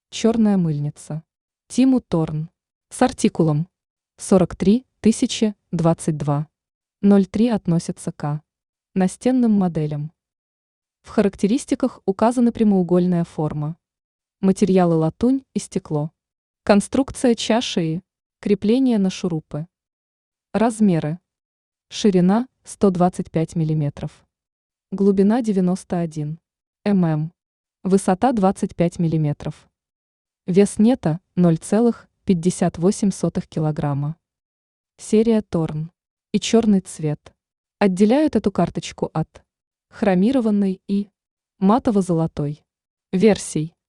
Черная мыльница. Тиму Торн. С артикулом 43 022. 03 относится к настенным моделям. В характеристиках указаны прямоугольная форма. Материалы латунь и стекло. Конструкция чаши и крепление на шурупы. Размеры. Ширина 125 мм. Глубина 91 мм. Высота 25 мм. Вес нета 0,58 кг. Серия Торн и черный цвет отделяют эту карточку от хромированной и матово-золотой версий.